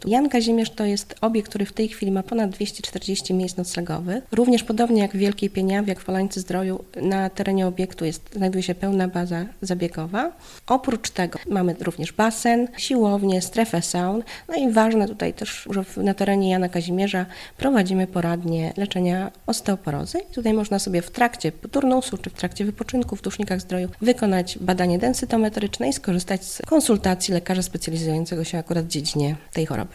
Jan Kazimierz to jest obiekt, który w tej chwili ma ponad 240 miejsc noclegowych. Również podobnie jak w Wielkiej Pieniawie, jak w Polańcy Zdroju, na terenie obiektu znajduje się pełna baza zabiegowa. Oprócz tego mamy również basen, siłownię, strefę saun. No i ważne tutaj też, że na terenie Jana Kazimierza prowadzimy poradnie leczenia osteoporozy. I tutaj można sobie w trakcie turnusu czy w trakcie wypoczynku w Tusznikach Zdroju wykonać badanie densytometryczne i skorzystać z konsultacji lekarza specjalizującego się akurat w dziedzinie tej choroby.